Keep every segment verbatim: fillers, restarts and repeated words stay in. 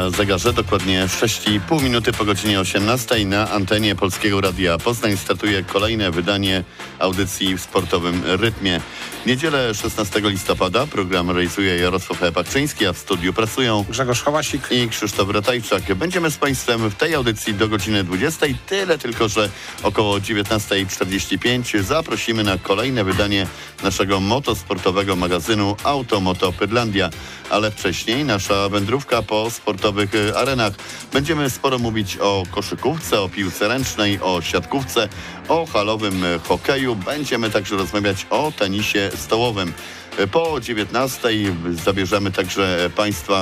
Na zegarze dokładnie sześć i pół minuty po godzinie osiemnastej na antenie Polskiego Radia Poznań startuje kolejne wydanie audycji w sportowym rytmie. Niedzielę szesnastego listopada program realizuje Jarosław Pakczyński, a w studiu pracują Grzegorz Hałasik i Krzysztof Ratajczak. Będziemy z Państwem w tej audycji do godziny dwudziestej. Tyle tylko, że około dziewiętnasta czterdzieści pięć zaprosimy na kolejne wydanie naszego motosportowego magazynu Auto Moto Pyrlandia. Ale wcześniej nasza wędrówka po sportowych arenach. Będziemy sporo mówić o koszykówce, o piłce ręcznej, o siatkówce, o halowym hokeju. Będziemy także rozmawiać o tenisie stołowym. Po dziewiętnastej zabierzemy także Państwa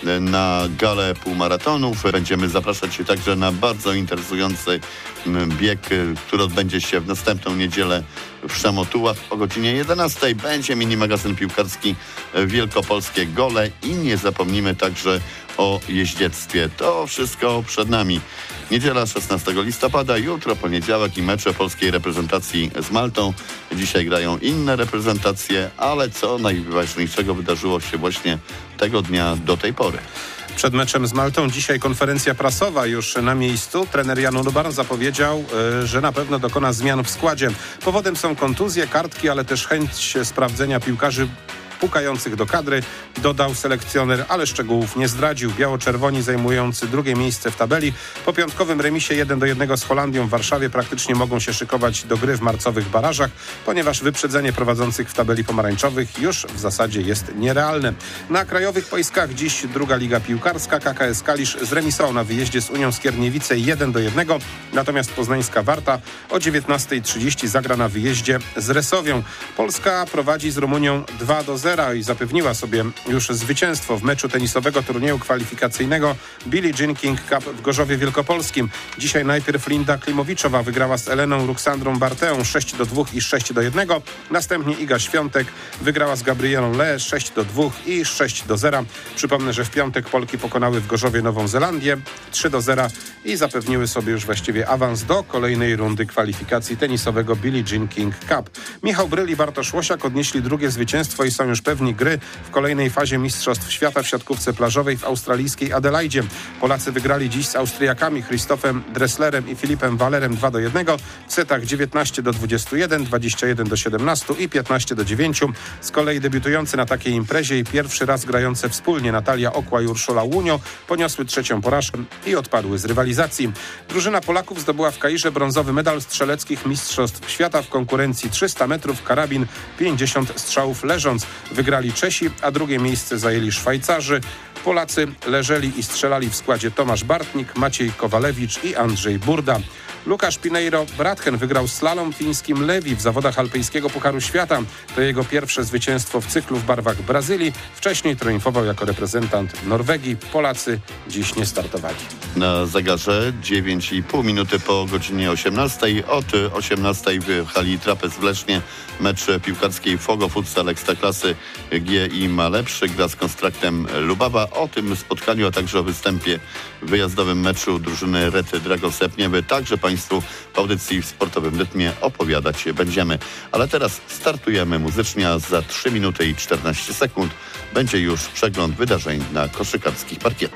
na galę półmaratonów. Będziemy zapraszać się także na bardzo interesujący bieg, który odbędzie się w następną niedzielę w Szamotułach. O godzinie jedenastej będzie mini magazyn piłkarski Wielkopolskie Gole i nie zapomnimy także o jeździectwie. To wszystko przed nami. Niedziela szesnastego listopada, jutro poniedziałek i mecze polskiej reprezentacji z Maltą. Dzisiaj grają inne reprezentacje, ale co najważniejszego wydarzyło się właśnie tego dnia do tej pory. Przed meczem z Maltą dzisiaj konferencja prasowa już na miejscu. Trener Jan Urban zapowiedział, że na pewno dokona zmian w składzie. Powodem są kontuzje, kartki, ale też chęć sprawdzenia piłkarzy pukających do kadry, dodał selekcjoner, ale szczegółów nie zdradził. Biało-czerwoni zajmujący drugie miejsce w tabeli po piątkowym remisie jeden do jednego z Holandią w Warszawie praktycznie mogą się szykować do gry w marcowych barażach, ponieważ wyprzedzenie prowadzących w tabeli pomarańczowych już w zasadzie jest nierealne. Na krajowych boiskach dziś druga liga piłkarska. K K S Kalisz zremisował na wyjeździe z Unią Skierniewice jeden do jednego, natomiast poznańska Warta o dziewiętnasta trzydzieści zagra na wyjeździe z Resowią. Polska prowadzi z Rumunią dwa do zera i zapewniła sobie już zwycięstwo w meczu tenisowego turnieju kwalifikacyjnego Billie Jean King Cup w Gorzowie Wielkopolskim. Dzisiaj najpierw Linda Klimowiczowa wygrała z Eleną Ruksandrą Barteą sześć do dwóch i sześć do jednego. Następnie Iga Świątek wygrała z Gabrielą Le sześć do dwóch i sześć do zera. Przypomnę, że w piątek Polki pokonały w Gorzowie Nową Zelandię trzy do zera i zapewniły sobie już właściwie awans do kolejnej rundy kwalifikacji tenisowego Billie Jean King Cup. Michał Bryl i Bartosz Łosiak odnieśli drugie zwycięstwo i są już pewni gry w kolejnej fazie Mistrzostw Świata w siatkówce plażowej w australijskiej Adelaidzie. Polacy wygrali dziś z Austriakami Christophem Dresslerem i Filipem Wallerem dwa do jednego. W setach dziewiętnaście do dwudziestu jeden, dwadzieścia jeden do siedemnastu i piętnaście do dziewięciu. Z kolei debiutujący na takiej imprezie i pierwszy raz grające wspólnie Natalia Okła i Urszula Łunio poniosły trzecią porażkę i odpadły z rywalizacji. Drużyna Polaków zdobyła w Kairze brązowy medal strzeleckich Mistrzostw Świata w konkurencji trzysta metrów, karabin, pięćdziesiąt strzałów leżąc. Wygrali Czesi, a drugie miejsce zajęli Szwajcarzy. Polacy leżeli i strzelali w składzie Tomasz Bartnik, Maciej Kowalewicz i Andrzej Burda. Łukasz Pineiro Brathen wygrał slalom fińskim Lewi w zawodach alpejskiego Pucharu Świata. To jego pierwsze zwycięstwo w cyklu w barwach Brazylii. Wcześniej triumfował jako reprezentant Norwegii. Polacy dziś nie startowali. Na zegarze dziewięć i pół minuty po godzinie osiemnastej. Od osiemnastej w hali Trapez w Lesznie mecz piłkarskiej Fogo Futsal Ekstraklasy G I Malepszy gra z Konstraktem Lubawa. O tym spotkaniu, a także o występie w wyjazdowym meczu drużyny Rety Dragos Epniewy także Państwu w audycji w sportowym rytmie opowiadać będziemy. Ale teraz startujemy muzycznie, a za trzy minuty i czternaście sekund będzie już przegląd wydarzeń na koszykarskich parkietach.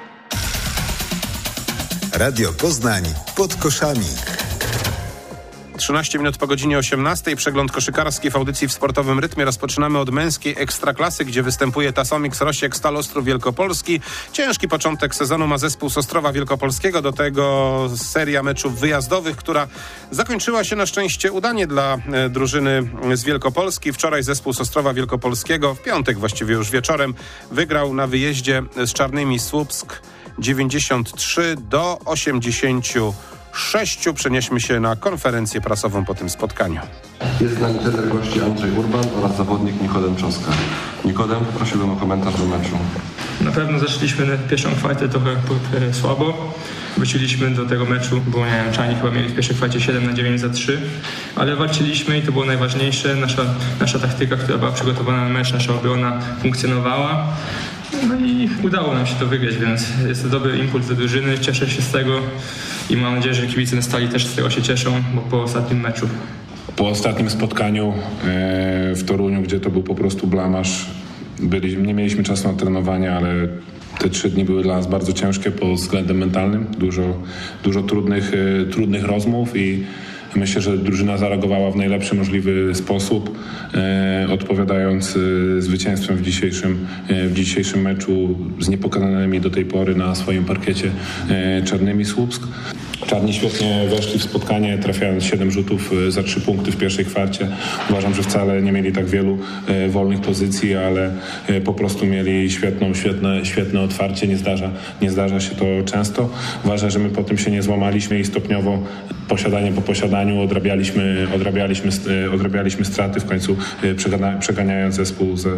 Radio Poznań pod koszami. trzynaście minut po godzinie osiemnastej. Przegląd koszykarski w audycji w sportowym rytmie. Rozpoczynamy od męskiej Ekstraklasy, gdzie występuje Tasomix Rosiek Stal Ostrów Wielkopolski. Ciężki początek sezonu ma zespół z Ostrowa Wielkopolskiego. Do tego seria meczów wyjazdowych, która zakończyła się na szczęście udanie dla e, drużyny z Wielkopolski. Wczoraj zespół z Ostrowa Wielkopolskiego, w piątek właściwie już wieczorem, wygrał na wyjeździe z Czarnymi Słupsk dziewięćdziesiąt trzy do osiemdziesięciu sześciu. Przenieśmy się na konferencję prasową po tym spotkaniu. Jest z nami trener gości Andrzej Urban oraz zawodnik Nikodem Czoska. Nikodem, prosiłbym o komentarz do meczu. Na pewno zaczęliśmy pierwszą kwартę trochę słabo. Wróciliśmy do tego meczu, bo nie wiem, Czajni chyba mieli w pierwszej kwarcie siedem na dziewięć za trzy, ale walczyliśmy i to było najważniejsze. Nasza, nasza taktyka, która była przygotowana na mecz, nasza obrona funkcjonowała. No i udało nam się to wygrać, więc jest to dobry impuls do drużyny, cieszę się z tego i mam nadzieję, że kibice Stali też z tego się cieszą, bo po ostatnim meczu. Po ostatnim spotkaniu w Toruniu, gdzie to był po prostu blamaż, byli, nie mieliśmy czasu na trenowanie, ale Te trzy dni były dla nas bardzo ciężkie pod względem mentalnym. Dużo, dużo trudnych, trudnych rozmów i myślę, że drużyna zareagowała w najlepszy możliwy sposób, e, odpowiadając e, zwycięstwem w dzisiejszym, e, w dzisiejszym meczu z niepokonanymi do tej pory na swoim parkiecie e, Czarnymi Słupsk. Czarni świetnie weszli w spotkanie, trafiając siedem rzutów za trzy punkty w pierwszej kwarcie. Uważam, że wcale nie mieli tak wielu e, wolnych pozycji, ale e, po prostu mieli świetną, świetne, świetne otwarcie. Nie zdarza, nie zdarza się to często. Uważam, że my po tym się nie złamaliśmy i stopniowo posiadanie po posiadaniu odrabialiśmy, odrabialiśmy, odrabialiśmy straty, w końcu przegania, przeganiając zespół ze,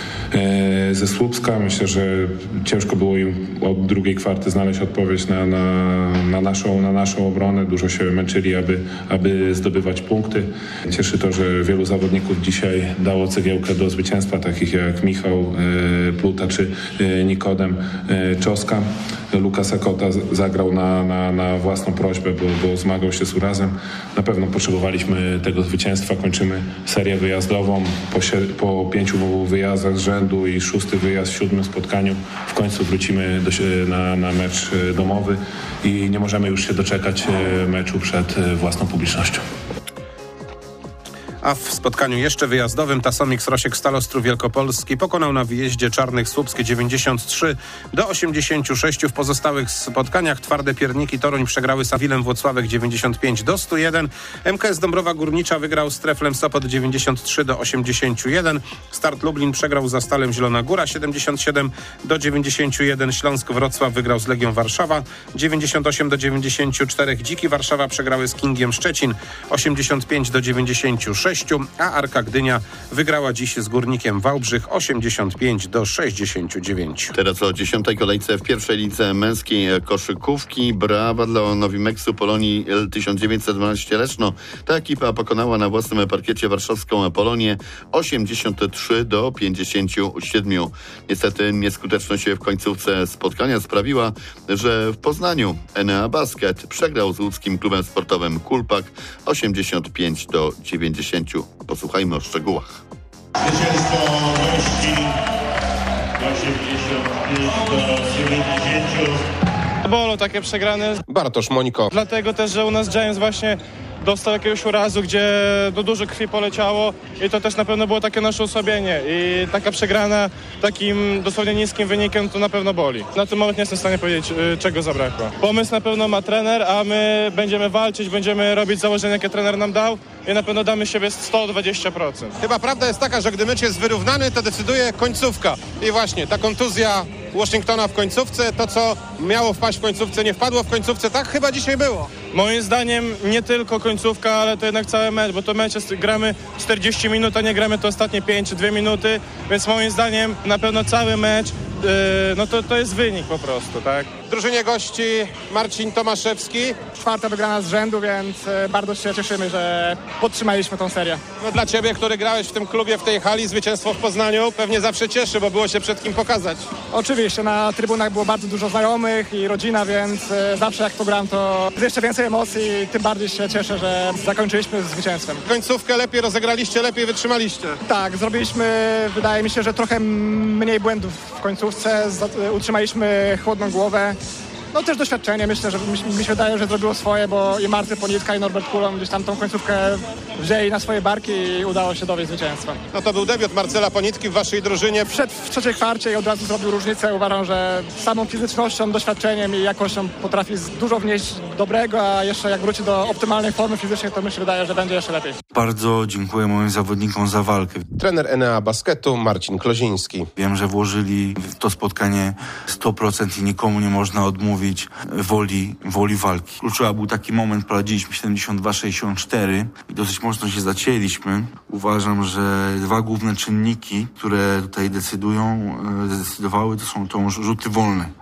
ze Słupska. Myślę, że ciężko było im od drugiej kwarty znaleźć odpowiedź na, na, na, naszą, na naszą obronę. Dużo się męczyli, aby, aby zdobywać punkty. Cieszy to, że wielu zawodników dzisiaj dało cegiełkę do zwycięstwa, takich jak Michał Pluta czy Nikodem Czoska. Lukas Akota zagrał na, na, na własną prośbę, bo, bo zmagał się z urazem. Na pewno potrzebowaliśmy tego zwycięstwa. Kończymy serię wyjazdową po, sie, po pięciu wyjazdach z rzędu i szósty wyjazd w siódmym spotkaniu. W końcu wrócimy do, na, na mecz domowy i nie możemy już się doczekać meczu przed własną publicznością. A w spotkaniu jeszcze wyjazdowym Tasomix Rosiek Stal Ostrów Wielkopolski pokonał na wyjeździe Czarnych Słupskie dziewięćdziesiąt trzy do osiemdziesięciu sześciu. W pozostałych spotkaniach Twarde Pierniki Toruń przegrały z Awilem Włocławek dziewięćdziesiąt pięć do stu jeden. M K S Dąbrowa Górnicza wygrał z Treflem Sopot dziewięćdziesiąt trzy do osiemdziesięciu jeden. Start Lublin przegrał za Stalem Zielona Góra siedemdziesiąt siedem do dziewięćdziesięciu jeden. Śląsk Wrocław wygrał z Legią Warszawa dziewięćdziesiąt osiem do dziewięćdziesięciu czterech. Dziki Warszawa przegrały z Kingiem Szczecin osiemdziesiąt pięć do dziewięćdziesięciu sześciu. A Arka Gdynia wygrała dziś z Górnikiem Wałbrzych osiemdziesiąt pięć do sześćdziesięciu dziewięciu. Teraz o dziesiątej kolejce w pierwszej lidze męskiej koszykówki. Brawa dla Nowimeksu Polonii tysiąc dziewięćset dwanaście Leszno. Ta ekipa pokonała na własnym parkiecie warszawską Polonię osiemdziesiąt trzy do pięćdziesięciu siedmiu. Niestety nieskuteczność w końcówce spotkania sprawiła, że w Poznaniu Enea Basket przegrał z łódzkim klubem sportowym Kulpak osiemdziesiąt pięć do dziewięćdziesięciu. Posłuchajmy o szczegółach. Zwycięstwo gości osiemdziesiąt pięć do dziewięćdziesięciu. Bolą takie przegrane. Bartosz Mońko. Dlatego też, że u nas Giants właśnie dostał jakiegoś urazu, gdzie do dużo krwi poleciało i to też na pewno było takie nasze osłabienie i taka przegrana takim dosłownie niskim wynikiem to na pewno boli. Na tym moment nie jestem w stanie powiedzieć, czego zabrakło. Pomysł na pewno ma trener, a my będziemy walczyć, będziemy robić założenia, jakie trener nam dał i na pewno damy siebie sto dwadzieścia procent. Chyba prawda jest taka, że gdy mecz jest wyrównany, to decyduje końcówka. I właśnie ta kontuzja Washingtona w końcówce, to co miało wpaść w końcówce, nie wpadło w końcówce, tak chyba dzisiaj było. Moim zdaniem nie tylko końcówka, ale to jednak cały mecz, bo to mecz jest, gramy czterdzieści minut, a nie gramy to ostatnie pięć czy dwie minuty, więc moim zdaniem na pewno cały mecz, yy, no to, to jest wynik po prostu, tak? W drużynie gości Marcin Tomaszewski. Czwarta wygrana z rzędu, więc bardzo się cieszymy, że podtrzymaliśmy tą serię. No dla ciebie, który grałeś w tym klubie, w tej hali, zwycięstwo w Poznaniu pewnie zawsze cieszy, bo było się przed kim pokazać. Oczywiście, na trybunach było bardzo dużo znajomych i rodzina, więc zawsze jak to gram, to jeszcze więcej emocji i tym bardziej się cieszę, że zakończyliśmy z zwycięstwem. Końcówkę lepiej rozegraliście, lepiej wytrzymaliście. Tak, zrobiliśmy, wydaje mi się, że trochę mniej błędów w końcówce, utrzymaliśmy chłodną głowę. No też doświadczenie, myślę, że mi, mi się wydaje, że zrobiło swoje, bo i Marty Ponitka i Norbert Kulon gdzieś tam tą końcówkę wzięli na swoje barki i udało się dowieść zwycięstwa. No to był debiut Marcela Ponitki w waszej drużynie. Wszedł w trzeciej kwarcie i od razu zrobił różnicę. Uważam, że samą fizycznością, doświadczeniem i jakością potrafi dużo wnieść dobrego, a jeszcze jak wróci do optymalnej formy fizycznej, to mi się wydaje, że będzie jeszcze lepiej. Bardzo dziękuję moim zawodnikom za walkę. Trener Enea Basketu Marcin Kloziński. Wiem, że włożyli w to spotkanie sto procent i nikomu nie można odmówić woli, woli walki. Kluczowy był taki moment, prowadziliśmy siedemdziesiąt dwa sześćdziesiąt cztery i dosyć mocno się zacięliśmy. Uważam, że dwa główne czynniki, które tutaj decydują, zdecydowały, to są to rzuty wolne.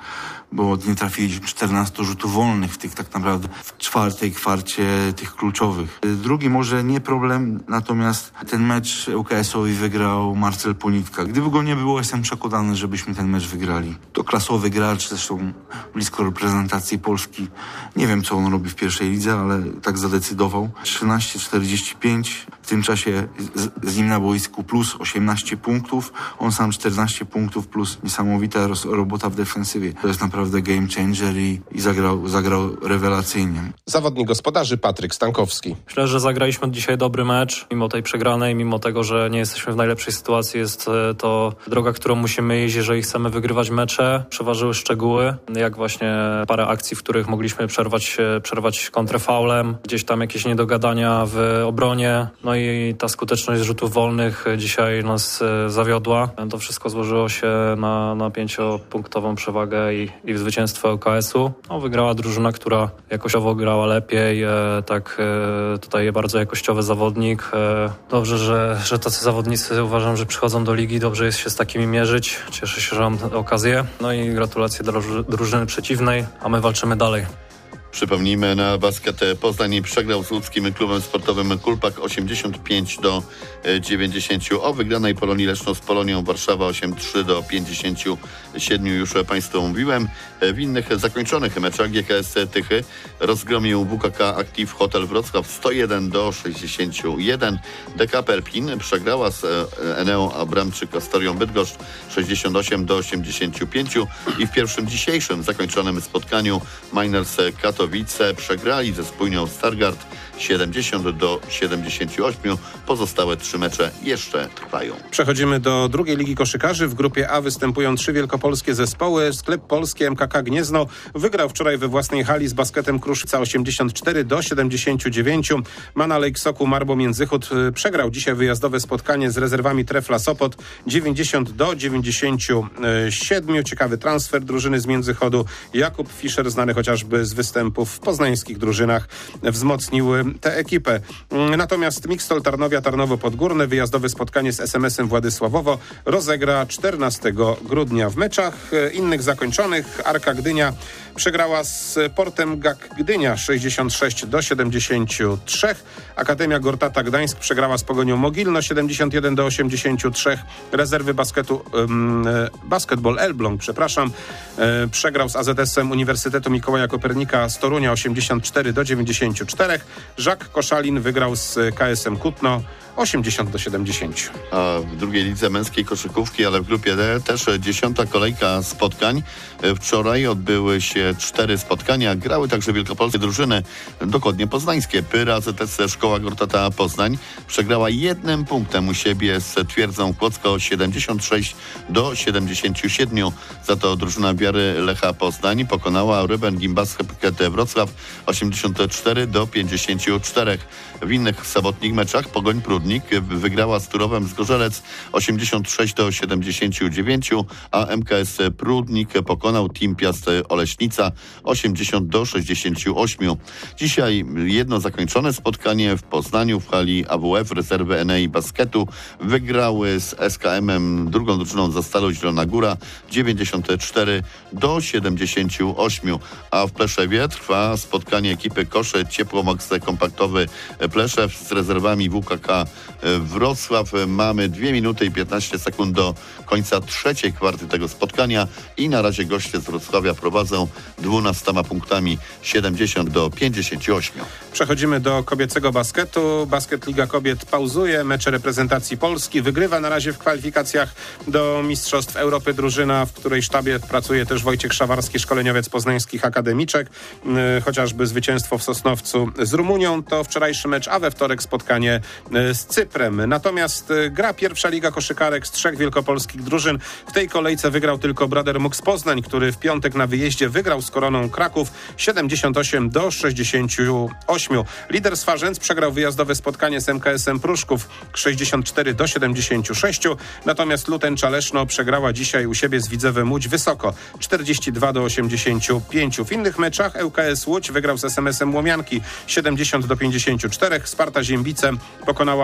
bo nie trafiliśmy czternastu rzutów wolnych w tych tak naprawdę w czwartej kwarcie tych kluczowych. Drugi może nie problem, natomiast ten mecz U K S-owi wygrał Marcel Ponitka. Gdyby go nie było, jestem przekonany, żebyśmy ten mecz wygrali. To klasowy gracz, zresztą blisko reprezentacji Polski. Nie wiem, co on robi w pierwszej lidze, ale tak zadecydował. trzynaście czterdzieści pięć, w tym czasie z, z nim na boisku plus osiemnaście punktów, on sam czternaście punktów plus niesamowita roz, robota w defensywie. To jest naprawdę game changer i, i zagrał, zagrał rewelacyjnie. Zawodnik gospodarzy Patryk Stankowski. Myślę, że zagraliśmy dzisiaj dobry mecz, mimo tej przegranej, mimo tego, że nie jesteśmy w najlepszej sytuacji. Jest to droga, którą musimy iść, jeżeli chcemy wygrywać mecze. Przeważyły szczegóły, jak właśnie parę akcji, w których mogliśmy przerwać, przerwać kontrę faulem, gdzieś tam jakieś niedogadania w obronie, no i ta skuteczność rzutów wolnych dzisiaj nas zawiodła. To wszystko złożyło się na, na pięciopunktową przewagę i, i w zwycięstwo U K S-u. No, wygrała drużyna, która jakościowo grała lepiej, e, tak e, tutaj bardzo jakościowy zawodnik. E, dobrze, że, że tacy zawodnicy uważam, że przychodzą do ligi, dobrze jest się z takimi mierzyć. Cieszę się, że mam okazję. No i gratulacje dla drużyny przeciwnej, a my walczymy dalej. Przypomnijmy, na basket Poznań przegrał z łódzkim klubem sportowym Kulpak osiemdziesiąt pięć do dziewięćdziesięciu. O wygranej Polonii Leszno z Polonią Warszawa osiemdziesiąt trzy do pięćdziesięciu siedmiu już Państwu mówiłem. W innych zakończonych meczach G K S Tychy rozgromił W K K Active Hotel Wrocław sto jeden do sześćdziesięciu jeden. D K Perpin przegrała z Eneą Abramczyk Astorią Bydgoszcz sześćdziesiąt osiem do osiemdziesięciu pięciu i w pierwszym dzisiejszym zakończonym spotkaniu Miners Katowice przegrali ze Spójnią Stargard siedemdziesiąt do siedemdziesięciu ośmiu. Pozostałe trzy mecze jeszcze trwają. Przechodzimy do drugiej ligi koszykarzy. W grupie A występują trzy wielkopolskie zespoły. Sklep Polski M K K Gniezno wygrał wczoraj we własnej hali z Basketem Kruszwica osiemdziesiąt cztery do siedemdziesięciu dziewięciu. Mana Lake Soku Marbo Międzychód przegrał dzisiaj wyjazdowe spotkanie z rezerwami Trefla Sopot dziewięćdziesiąt do dziewięćdziesięciu siedmiu. Ciekawy transfer drużyny z Międzychodu. Jakub Fischer, znany chociażby z występów w poznańskich drużynach, wzmocnił tę ekipę. Natomiast Mixtol Tarnowia Tarnowo Podgórne wyjazdowe spotkanie z S M S-em Władysławowo rozegra czternastego grudnia. W meczach innych zakończonych Arka Gdynia przegrała z Portem G A K Gdynia sześćdziesiąt sześć do siedemdziesięciu trzech. Akademia Gortata Gdańsk przegrała z Pogonią Mogilno siedemdziesiąt jeden do osiemdziesięciu trzech. Rezerwy basketu um, Basketball Elbląg, przepraszam, e, przegrał z A Z S-em Uniwersytetu Mikołaja Kopernika z Torunia osiemdziesiąt cztery do dziewięćdziesięciu czterech. Żak Koszalin wygrał z K S M Kutno osiemdziesiąt do siedemdziesięciu. A w drugiej lidze męskiej koszykówki, ale w grupie D też dziesiąta kolejka spotkań. Wczoraj odbyły się cztery spotkania. Grały także wielkopolskie drużyny, dokładnie poznańskie. Pyra, A Z S Szkoła Gortata Poznań przegrała jednym punktem u siebie z Twierdzą Kłodzko siedemdziesiąt sześć do siedemdziesięciu siedmiu. Za to drużyna Wiary Lecha Poznań pokonała Ryben Gimbasket Wrocław osiemdziesiąt cztery do pięćdziesięciu czterech. W innych sobotnich meczach Pogoń Prudnik wygrała z Turowem Zgorzelec osiemdziesiąt sześć do siedemdziesięciu dziewięciu, a M K S Prudnik pokonał Team Piast Oleśnica osiemdziesiąt do sześćdziesięciu ośmiu. Dzisiaj jedno zakończone spotkanie w Poznaniu w hali A W F rezerwy Enei Basketu wygrały z S K M-em, drugą drużyną za Stalą Zielona Góra dziewięćdziesiąt cztery do siedemdziesięciu ośmiu, a w Pleszewie trwa spotkanie ekipy Kosze Ciepłomox Kompaktowy Pleszew z rezerwami W K K Wrocław. Mamy dwie minuty i piętnaście sekund do końca trzeciej kwarty tego spotkania i na razie goście z Wrocławia prowadzą dwunastoma punktami siedemdziesiąt do pięćdziesięciu ośmiu. Przechodzimy do kobiecego basketu. Basket Liga Kobiet pauzuje mecze reprezentacji Polski. Wygrywa na razie w kwalifikacjach do Mistrzostw Europy drużyna, w której sztabie pracuje też Wojciech Szawarski, szkoleniowiec poznańskich akademiczek. Yy, chociażby zwycięstwo w Sosnowcu z Rumunią to wczorajszy mecz, a we wtorek spotkanie yy, z Cyprem. Natomiast yy, gra pierwsza liga koszykarek z trzech wielkopolskich drużyn. W tej kolejce wygrał tylko Brader Mux Poznań, który w piątek na wyjeździe wygrał z Koroną Kraków siedemdziesiąt osiem do sześćdziesięciu ośmiu. Lider Swarzędz przegrał wyjazdowe spotkanie z M K S-em Pruszków sześćdziesiąt cztery do siedemdziesięciu sześciu. Natomiast Lutencza Leszno przegrała dzisiaj u siebie z Widzewem Łódź wysoko czterdzieści dwa do osiemdziesięciu pięciu. W innych meczach L K S Łódź wygrał z S M S-em Łomianki siedemdziesiąt do pięćdziesięciu czterech. Sparta Ziembice pokonała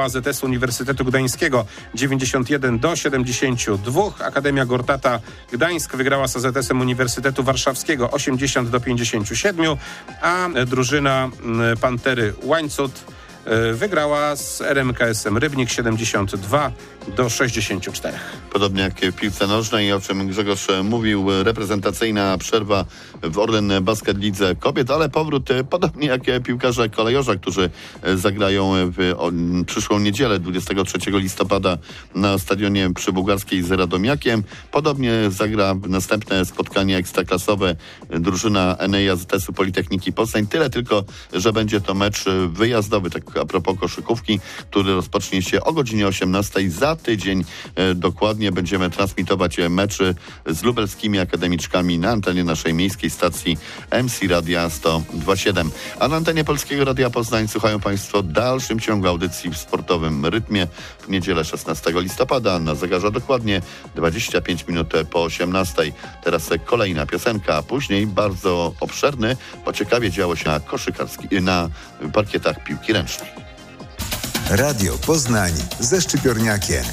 wygrała Z S Uniwersytetu Gdańskiego dziewięćdziesiąt jeden do siedemdziesięciu dwóch. Akademia Gortata Gdańsk wygrała z A Z S-em Uniwersytetu Warszawskiego osiemdziesiąt do pięćdziesięciu siedmiu, a drużyna Pantery Łańcut wygrała z R M K S-em Rybnik siedemdziesiąt dwa do sześćdziesięciu czterech. Podobnie jak w piłce nożnej, o czym Grzegorz mówił, reprezentacyjna przerwa w Orlen Basket Lidze Kobiet, ale powrót podobnie jak piłkarze kolejorza, którzy zagrają w o, przyszłą niedzielę dwudziestego trzeciego listopada na stadionie przy Bułgarskiej z Radomiakiem. Podobnie zagra następne spotkanie ekstraklasowe drużyna N E A Z S-u Politechniki Poznań. Tyle tylko, że będzie to mecz wyjazdowy, tak a propos koszykówki, który rozpocznie się o godzinie osiemnastej. Za tydzień e, dokładnie będziemy transmitować meczy z lubelskimi akademiczkami na antenie naszej miejskiej stacji M C Radia sto dwa siedem. A na antenie Polskiego Radia Poznań słuchają Państwo dalszym ciągu audycji w sportowym rytmie w niedzielę szesnastego listopada. Na zegarze dokładnie dwadzieścia pięć minut po osiemnastej. Teraz kolejna piosenka, a później bardzo obszerny, bo ciekawie działo się na koszykarskich, na parkietach piłki ręcznej. Radio Poznań ze Szczypiorniakiem.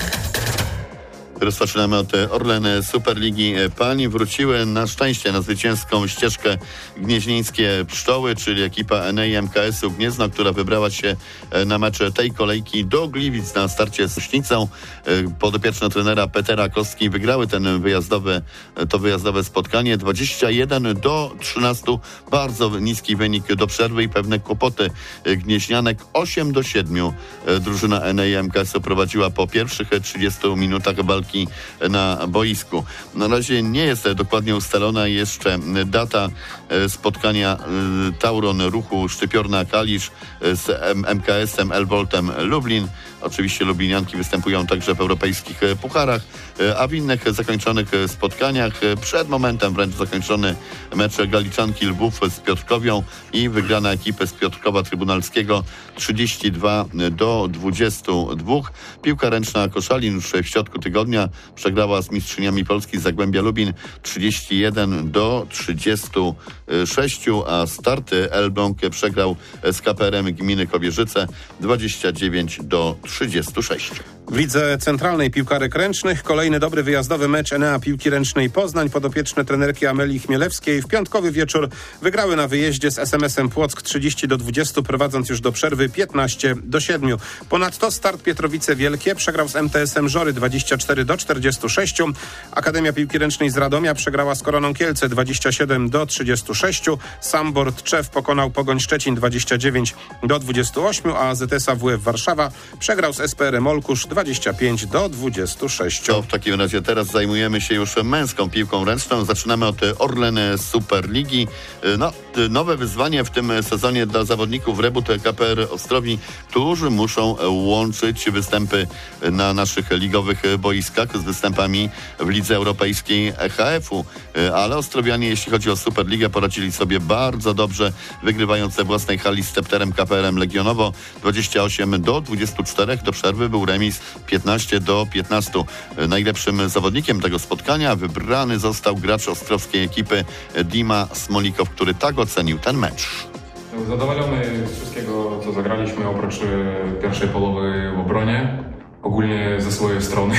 Rozpoczynamy od Orlen Superligi. Pani wróciły na szczęście na zwycięską ścieżkę gnieźnieńskie Pszczoły, czyli ekipa N E A M K S-u Gniezno, która wybrała się na mecz tej kolejki do Gliwic na starcie z Sośnicą. Podopieczne trenera Petera Kostki wygrały ten wyjazdowy, to wyjazdowe spotkanie dwadzieścia jeden do trzynastu. Bardzo niski wynik do przerwy i pewne kłopoty gnieźnianek. osiem do siedmiu drużyna N E A M K S-u prowadziła po pierwszych trzydziestu minutach walki na boisku. Na razie nie jest dokładnie ustalona jeszcze data spotkania Tauron Ruchu Szczypiorna-Kalisz z M K S-em Elboltem Lublin. Oczywiście lublinianki występują także w europejskich pucharach, a w innych zakończonych spotkaniach przed momentem wręcz zakończony mecz Galiczanki Lwów z Piotrkowią i wygrana ekipy z Piotrkowa Trybunalskiego trzydzieści dwa do dwudziestu dwóch. Piłka ręczna Koszalin już w środku tygodnia przegrała z mistrzyniami Polski z Zagłębia Lubin trzydzieści jeden do trzydziestu sześciu, a starty Elbląg przegrał z K P R-em gminy Kobierzyce dwadzieścia dziewięć do trzydziestu sześciu. W lidze centralnej piłkarek ręcznych kolejny dobry wyjazdowy mecz N E A Piłki Ręcznej Poznań. Podopieczne trenerki Amelii Chmielewskiej w piątkowy wieczór wygrały na wyjeździe z S M S-em Płock trzydzieści do dwudziestu, prowadząc już do przerwy piętnaście do siedmiu. Ponadto Start Pietrowice Wielkie przegrał z M T S-em Żory dwadzieścia cztery do czterdziestu sześciu. Akademia Piłki Ręcznej z Radomia przegrała z Koroną Kielce dwadzieścia siedem do trzydziestu sześciu. Sambor Tczew pokonał Pogoń Szczecin dwadzieścia dziewięć do dwudziestu ośmiu, a Z S A W F Warszawa przegrał z S P R-em Olkusz dwadzieścia pięć do dwudziestu sześciu. To w takim razie teraz zajmujemy się już męską piłką ręczną. Zaczynamy od Orlen Superligi. No, nowe wyzwanie w tym sezonie dla zawodników Rebut K P R Ostrowi, którzy muszą łączyć występy na naszych ligowych boiskach z występami w Lidze Europejskiej E H F-u. Ale Ostrowianie, jeśli chodzi o Superligę, poradzili sobie bardzo dobrze, wygrywając we własnej hali z Tepterem K P R-em Legionowo dwadzieścia osiem do dwudziestu czterech. Do przerwy był remis piętnaście do piętnastu. Najlepszym zawodnikiem tego spotkania wybrany został gracz ostrowskiej ekipy Dima Smolikow, który tak ocenił ten mecz. Zadowolony z wszystkiego, co zagraliśmy, oprócz pierwszej połowy w obronie, ogólnie ze swojej strony.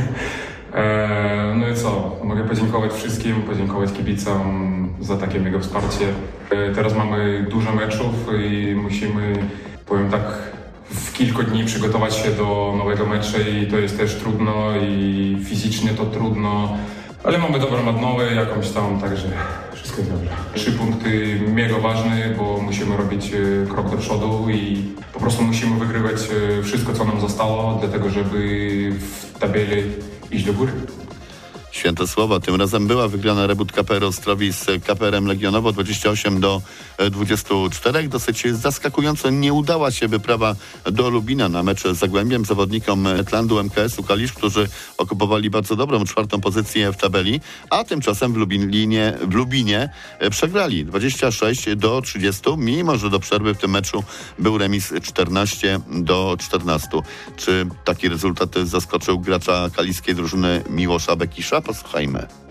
No i co? Mogę podziękować wszystkim, podziękować kibicom za takie mega wsparcie. Teraz mamy dużo meczów i musimy, powiem tak, w kilka dni przygotować się do nowego meczu i to jest też trudno i fizycznie to trudno, ale mamy dobrą odnowę jakąś tam, także wszystko jest dobrze. Trzy punkty mega ważne, bo musimy robić krok do przodu i po prostu musimy wygrywać wszystko, co nam zostało, dlatego żeby w tabeli iść do góry. Święte słowa. Tym razem była wygrana Rebut K P R Ostrowi z K P R-em Legionowo dwadzieścia osiem do dwudziestu czterech. Dosyć zaskakująco nie udała się wyprawa do Lubina na mecz z Zagłębiem. Zawodnikom Etlandu M K S-u Kalisz, którzy okupowali bardzo dobrą czwartą pozycję w tabeli, a tymczasem w Lubinie, w Lubinie przegrali dwadzieścia sześć do trzydziestu, mimo że do przerwy w tym meczu był remis czternaście do czternastu. Czy taki rezultat zaskoczył gracza kaliskiej drużyny Miłosza Bekisza? Posłuchajmy.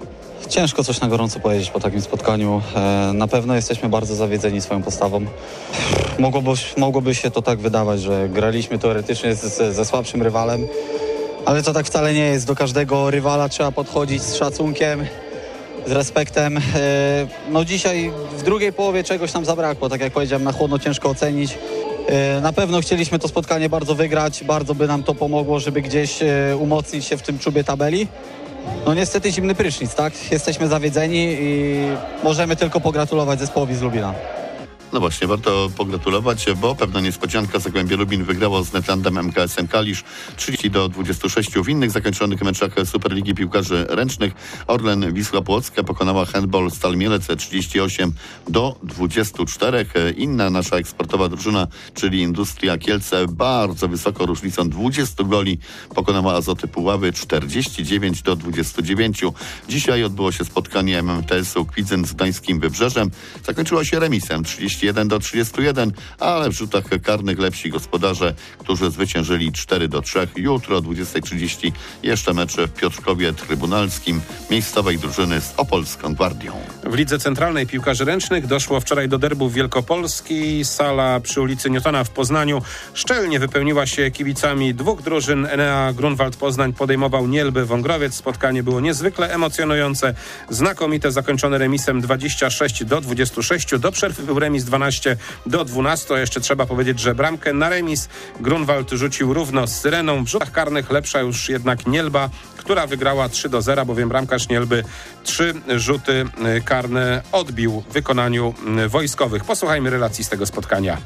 Ciężko coś na gorąco powiedzieć po takim spotkaniu. Na pewno jesteśmy bardzo zawiedzeni swoją postawą. Mogłoby, mogłoby się to tak wydawać, że graliśmy teoretycznie ze, ze słabszym rywalem, ale to tak wcale nie jest. Do każdego rywala trzeba podchodzić z szacunkiem, z respektem. No dzisiaj w drugiej połowie czegoś nam zabrakło, tak jak powiedziałem, na chłodno ciężko ocenić. Na pewno chcieliśmy to spotkanie bardzo wygrać, bardzo by nam to pomogło, żeby gdzieś umocnić się w tym czubie tabeli. No niestety zimny prysznic, tak? Jesteśmy zawiedzeni i możemy tylko pogratulować zespołowi z Lubina. No właśnie, warto pogratulować, bo pewna niespodzianka. Zagłębie Lubin wygrało z Netlandem M K S-em Kalisz trzydzieści do dwudziestu sześciu. W innych zakończonych meczach Superligi Piłkarzy Ręcznych Orlen Wisła Płocka pokonała Handball Stal Mielec trzydzieści osiem do dwudziestu czterech. Inna nasza eksportowa drużyna, czyli Industria Kielce, bardzo wysoko różnicą dwudziestu goli pokonała Azoty Puławy czterdzieści dziewięć do dwudziestu dziewięciu. Dzisiaj odbyło się spotkanie M M T S-u Kwidzyn z Gdańskim Wybrzeżem. Zakończyło się remisem trzydzieści jeden do trzydziestu jeden, ale w rzutach karnych lepsi gospodarze, którzy zwyciężyli cztery do trzech. Jutro o dwudziestej trzydzieści jeszcze mecze w Piotrkowie Trybunalskim miejscowej drużyny z Opolską Gwardią. W Lidze Centralnej Piłkarzy Ręcznych doszło wczoraj do derbów Wielkopolski. Sala przy ulicy Newtona w Poznaniu szczelnie wypełniła się kibicami dwóch drużyn. Enea Grunwald Poznań podejmował Nielby Wągrowiec. Spotkanie było niezwykle emocjonujące, znakomite, zakończone remisem dwadzieścia sześć do dwudziestu sześciu. Do przerwy był remis dwanaście do dwunastu. A jeszcze trzeba powiedzieć, że bramkę na remis Grunwald rzucił równo z Syreną. W rzutach karnych lepsza już jednak Nielba, która wygrała trzy do zera, bowiem bramkarz Nielby trzy rzuty karne odbił w wykonaniu wojskowych. Posłuchajmy relacji z tego spotkania.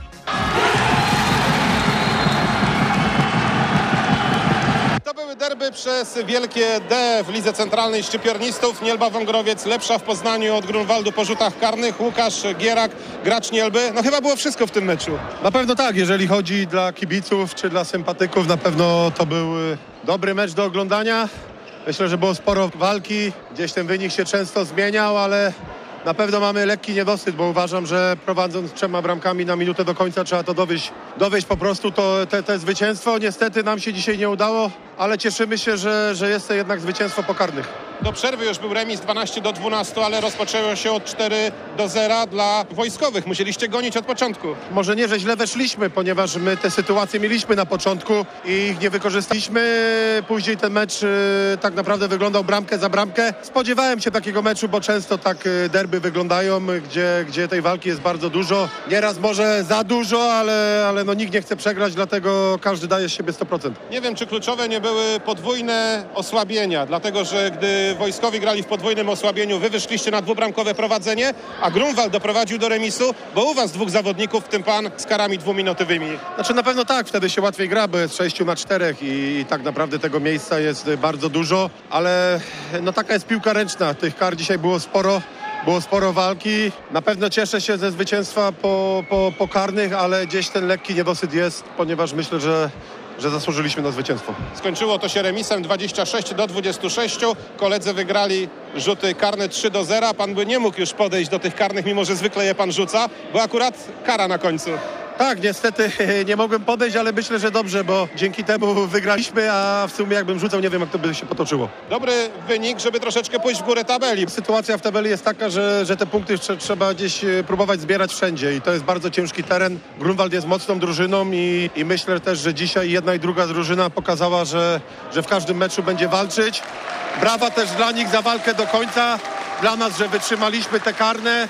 Derby przez wielkie D w Lidze Centralnej Szczypiornistów. Nielba Wągrowiec lepsza w Poznaniu od Grunwaldu po rzutach karnych. Łukasz Gierak, gracz Nielby. No chyba było wszystko w tym meczu. Na pewno tak, jeżeli chodzi dla kibiców czy dla sympatyków, na pewno to był dobry mecz do oglądania. Myślę, że było sporo walki, gdzieś ten wynik się często zmieniał, ale na pewno mamy lekki niedosyt, bo uważam, że prowadząc trzema bramkami na minutę do końca trzeba to dowieść, dowieść po prostu to, te, te zwycięstwo. Niestety nam się dzisiaj nie udało, ale cieszymy się, że, że jest to jednak zwycięstwo pokarnych. Do przerwy już był remis dwanaście do dwunastu, ale rozpoczęło się od cztery do zera dla wojskowych. Musieliście gonić od początku. Może nie, że źle weszliśmy, ponieważ my te sytuacje mieliśmy na początku i ich nie wykorzystaliśmy. Później ten mecz y, tak naprawdę wyglądał bramkę za bramkę. Spodziewałem się takiego meczu, bo często tak y, derby wyglądają, gdzie, gdzie tej walki jest bardzo dużo. Nieraz może za dużo, ale, ale no, nikt nie chce przegrać, dlatego każdy daje z siebie sto procent. Nie wiem, czy kluczowe nie były podwójne osłabienia, dlatego że gdy wojskowi grali w podwójnym osłabieniu, wy wyszliście na dwubramkowe prowadzenie, a Grunwald doprowadził do remisu, bo u was dwóch zawodników, w tym pan, z karami dwuminutowymi. Znaczy na pewno tak, wtedy się łatwiej gra, bo jest sześciu na czterech i, i tak naprawdę tego miejsca jest bardzo dużo, ale no taka jest piłka ręczna, tych kar dzisiaj było sporo. Było sporo walki. Na pewno cieszę się ze zwycięstwa po, po, po karnych, ale gdzieś ten lekki niedosyt jest, ponieważ myślę, że że zasłużyliśmy na zwycięstwo. Skończyło to się remisem dwadzieścia sześć do dwudziestu sześciu. Koledzy wygrali rzuty karne trzy do zera. Pan by nie mógł już podejść do tych karnych, mimo że zwykle je pan rzuca, bo akurat kara na końcu. Tak, niestety nie mogłem podejść, ale myślę, że dobrze, bo dzięki temu wygraliśmy, a w sumie jakbym rzucał, nie wiem, jak to by się potoczyło. Dobry wynik, żeby troszeczkę pójść w górę tabeli. Sytuacja w tabeli jest taka, że, że te punkty trze- trzeba gdzieś próbować zbierać wszędzie i to jest bardzo ciężki teren. Grunwald jest mocną drużyną i, i myślę też, że dzisiaj jedna i druga drużyna pokazała, że, że w każdym meczu będzie walczyć. Brawa też dla nich za walkę do końca, dla nas, że wytrzymaliśmy te karne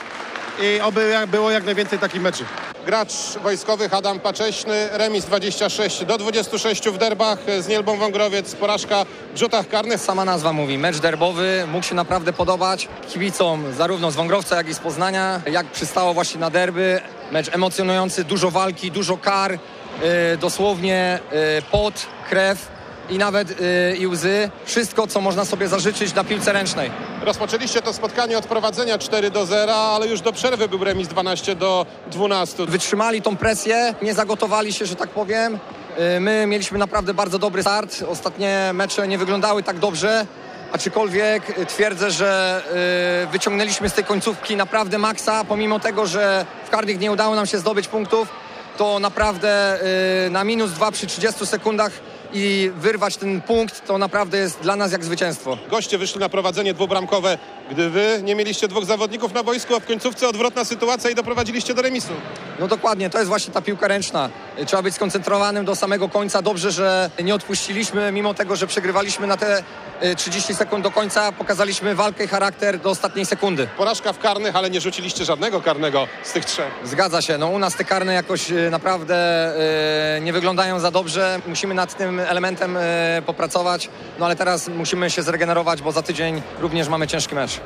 i oby było jak najwięcej takich meczy. Gracz wojskowych Adam Pacześny, remis dwadzieścia sześć do dwudziestu sześciu w derbach z Nielbą Wągrowiec, porażka w rzutach karnych. Sama nazwa mówi, mecz derbowy, mógł się naprawdę podobać kibicom zarówno z Wągrowca, jak i z Poznania, jak przystało właśnie na derby. Mecz emocjonujący, dużo walki, dużo kar, yy, dosłownie yy, pot, krew i nawet yy, i łzy. Wszystko, co można sobie zażyczyć na piłce ręcznej. Rozpoczęliście to spotkanie od prowadzenia cztery do zera, ale już do przerwy był remis dwanaście do dwunastu. Wytrzymali tą presję, nie zagotowali się, że tak powiem. Yy, my mieliśmy naprawdę bardzo dobry start. Ostatnie mecze nie wyglądały tak dobrze, aczkolwiek twierdzę, że yy, wyciągnęliśmy z tej końcówki naprawdę maksa, pomimo tego, że w karnych nie udało nam się zdobyć punktów, to naprawdę yy, na minus dwa przy trzydziestu sekundach i wyrwać ten punkt, to naprawdę jest dla nas jak zwycięstwo. Goście wyszli na prowadzenie dwubramkowe gdy wy nie mieliście dwóch zawodników na boisku, a w końcówce odwrotna sytuacja i doprowadziliście do remisu. No dokładnie, to jest właśnie ta piłka ręczna. Trzeba być skoncentrowanym do samego końca. Dobrze, że nie odpuściliśmy, mimo tego, że przegrywaliśmy na te trzydzieści sekund do końca, pokazaliśmy walkę i charakter do ostatniej sekundy. Porażka w karnych, ale nie rzuciliście żadnego karnego z tych trzech. Zgadza się, no u nas te karne jakoś naprawdę e, nie wyglądają za dobrze. Musimy nad tym elementem e, popracować, no ale teraz musimy się zregenerować, bo za tydzień również mamy ciężki mecz.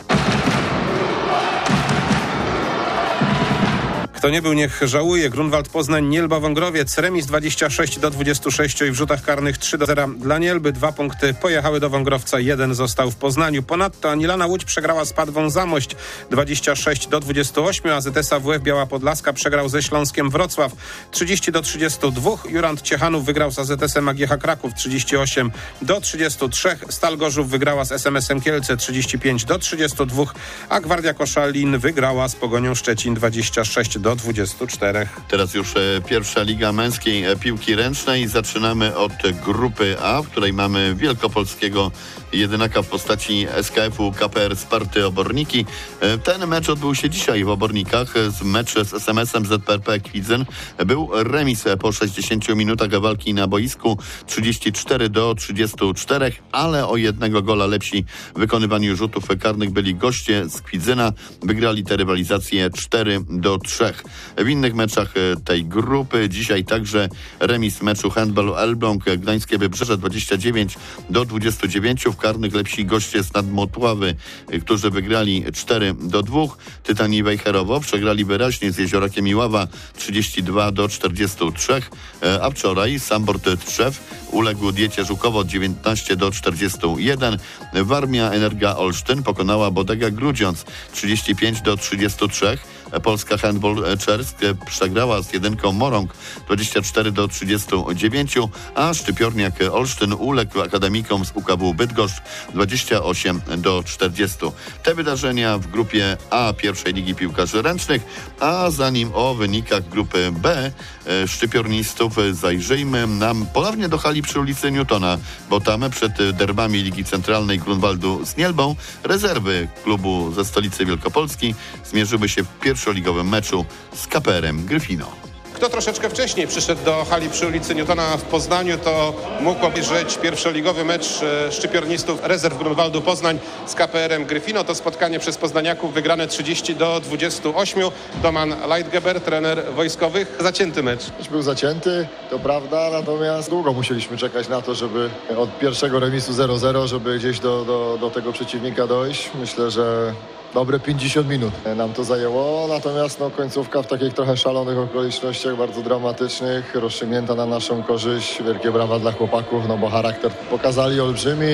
Kto nie był, niech żałuje. Grunwald Poznań, Nielba Wągrowiec. Remis dwadzieścia sześć do dwudziestu sześciu i w rzutach karnych trzy do zera dla Nielby. Dwa punkty pojechały do Wągrowca, jeden został w Poznaniu. Ponadto Anilana Łódź przegrała z Padwą Zamość dwadzieścia sześć do dwudziestu ośmiu, a Z S A W F Biała Podlaska przegrał ze Śląskiem Wrocław trzydzieści do trzydziestu dwóch. Jurand Ciechanów wygrał z A Z S em A G H Kraków trzydzieści osiem do trzydziestu trzech. Stal Gorzów wygrała z S M S-em Kielce trzydzieści pięć do trzydziestu dwóch, a Gwardia Koszalin wygrała z Pogonią Szczecin dwadzieścia sześć do dwudziestu czterech. Teraz już e, pierwsza liga męskiej e, piłki ręcznej. Zaczynamy od grupy A, w której mamy wielkopolskiego jedynaka w postaci S K F-u K P R Sparty Oborniki. E, ten mecz odbył się dzisiaj w Obornikach. E, mecz z S M S-em Z P R P Kwidzyn. E, był remis po sześćdziesięciu minutach walki na boisku trzydzieści cztery do trzydziestu czterech, ale o jednego gola lepsi w wykonywaniu rzutów karnych byli goście z Kwidzyna. Wygrali te rywalizacje cztery do trzech. W innych meczach tej grupy dzisiaj także remis meczu handballu Elbląg Gdańskie Wybrzeże dwadzieścia dziewięć do dwudziestu dziewięciu. W karnych lepsi goście z Nadmotławy, którzy wygrali cztery do dwóch. Tytani Wejherowo przegrali wyraźnie z Jeziorakiem Iława trzydzieści dwa do czterdziestu trzech, a wczoraj Sambord Trzew uległ Diecie Żukowo dziewiętnaście do czterdziestu jeden. Warmia Energa Olsztyn pokonała Bodega Grudziądz trzydzieści pięć do trzydziestu trzech. Polska Handball Czersk przegrała z jedynką Morąg dwadzieścia cztery do trzydziestu dziewięciu, a Szczypiorniak Olsztyn uległ akademikom z U K W Bydgoszcz dwadzieścia osiem do czterdziestu. Te wydarzenia w grupie A pierwszej Ligi Piłkarzy Ręcznych, a zanim o wynikach grupy B szczypiornistów zajrzyjmy nam ponownie do hali przy ulicy Newtona, bo tam przed derbami Ligi Centralnej Grunwaldu z Nielbą rezerwy klubu ze stolicy Wielkopolski zmierzyły się w pierwszoligowym meczu z K P R-em Gryfino. Kto troszeczkę wcześniej przyszedł do hali przy ulicy Newtona w Poznaniu, to mógł obejrzeć pierwszoligowy mecz szczypiornistów rezerw Grunwaldu Poznań z K P R-em Gryfino. To spotkanie przez poznaniaków wygrane trzydzieści do dwudziestu ośmiu. Doman Leitgeber, trener wojskowych. Zacięty mecz. Mecz był zacięty, to prawda, natomiast długo musieliśmy czekać na to, żeby od pierwszego remisu zero zero, żeby gdzieś do, do, do tego przeciwnika dojść. Myślę, że dobre pięćdziesiąt minut nam to zajęło, natomiast no, końcówka w takich trochę szalonych okolicznościach, bardzo dramatycznych, rozstrzygnięta na naszą korzyść. Wielkie brawa dla chłopaków, no bo charakter pokazali olbrzymi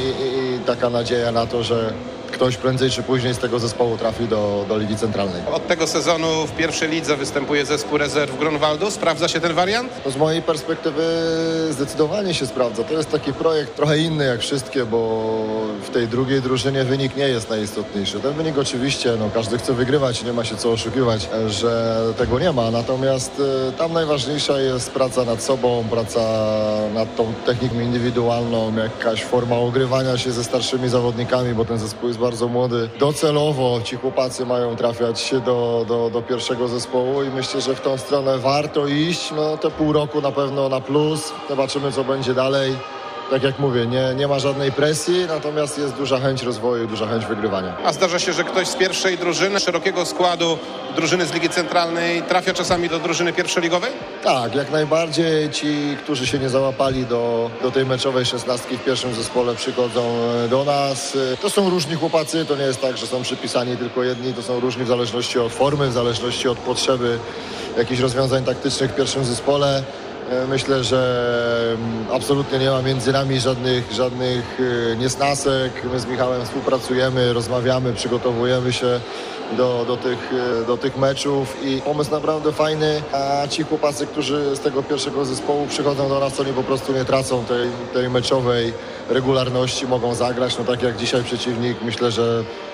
i, i taka nadzieja na to, że ktoś prędzej czy później z tego zespołu trafi do, do Ligi Centralnej. Od tego sezonu w pierwszej lidze występuje zespół rezerw Grunwaldu. Sprawdza się ten wariant? No z mojej perspektywy zdecydowanie się sprawdza. To jest taki projekt trochę inny jak wszystkie, bo w tej drugiej drużynie wynik nie jest najistotniejszy. Ten wynik oczywiście, no każdy chce wygrywać, nie ma się co oszukiwać, że tego nie ma. Natomiast tam najważniejsza jest praca nad sobą, praca nad tą techniką indywidualną, jakaś forma ogrywania się ze starszymi zawodnikami, bo ten zespół jest bardzo młody. Docelowo ci chłopacy mają trafiać do, do, do pierwszego zespołu i myślę, że w tą stronę warto iść. No te pół roku na pewno na plus. Zobaczymy, co będzie dalej. Tak jak mówię, nie, nie ma żadnej presji, natomiast jest duża chęć rozwoju i duża chęć wygrywania. A zdarza się, że ktoś z pierwszej drużyny, szerokiego składu drużyny z Ligi Centralnej trafia czasami do drużyny pierwszoligowej? Tak, jak najbardziej. Ci, którzy się nie załapali do, do tej meczowej szesnastki w pierwszym zespole, przychodzą do nas. To są różni chłopacy, to nie jest tak, że są przypisani tylko jedni, to są różni w zależności od formy, w zależności od potrzeby jakichś rozwiązań taktycznych w pierwszym zespole. Myślę, że absolutnie nie ma między nami żadnych, żadnych niesnasek. My z Michałem współpracujemy, rozmawiamy, przygotowujemy się do, do, tych, do tych meczów i pomysł naprawdę fajny, a ci chłopacy, którzy z tego pierwszego zespołu przychodzą do nas, oni po prostu nie tracą tej, tej meczowej regularności, mogą zagrać, no tak jak dzisiaj przeciwnik, myślę, że